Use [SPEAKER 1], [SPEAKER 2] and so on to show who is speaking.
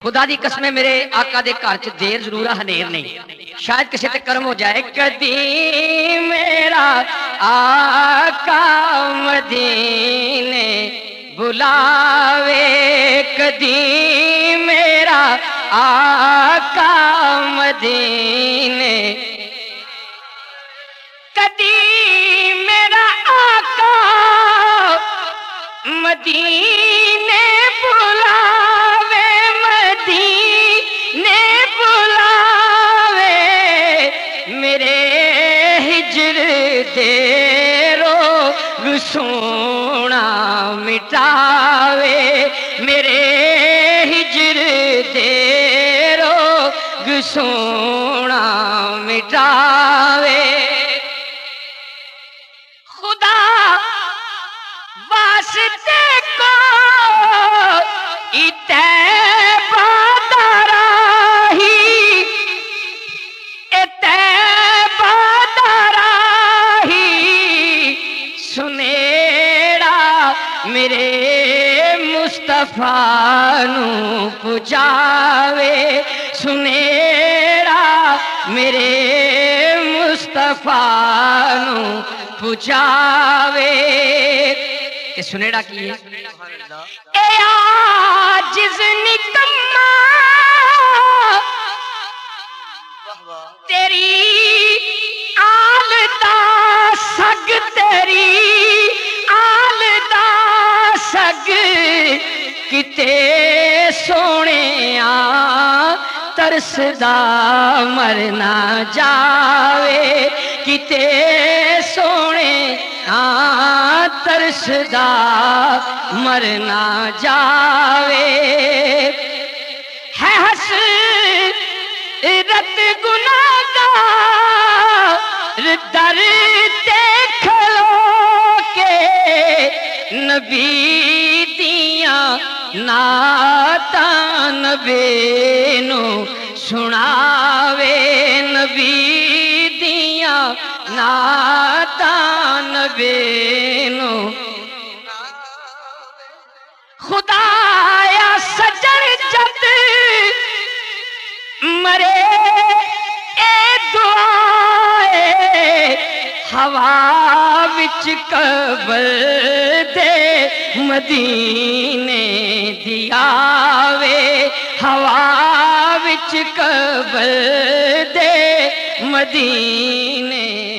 [SPEAKER 1] خدا دی قسم میرے آقا دے گھر چ دیر ضرور ہے ہنیر نہیں شاید کسی تے کرم ہو جائے کدی میرا آقا مدینے بلاوے کدی میرا آقا مدینے کدی میرا آقا مدینے بلاوے مدینے بلاوے میرے ہجر دے روگ سونا مٹاوے میرے ہجر دے روگ سونا مٹاوے خدا واسطے کو اتیبہ دراہی اتیبہ دراہی سنیڑا میرے مصطفیٰ نو پجاوے سنیڑا میرے مصطفیٰ نو پجاوے کہ سنیڑا کی ہے اے عاجز نکما تیری آل دا سگ تیری آل دا سگ کتے سونے ترسدا مرنا جاوے کتے سونے ترسدا مرنا جاوے ہے حسرت گناہگار در تے کھلو کے نبی دیاں نعتاں نبی نو سناوے نبی دیاں نعتاں نبی نو خدایا سجر جد مرے اے دعائے ہوا وچ قبر دے مدینے دیاوے ہوا وچ قبر دے مدینے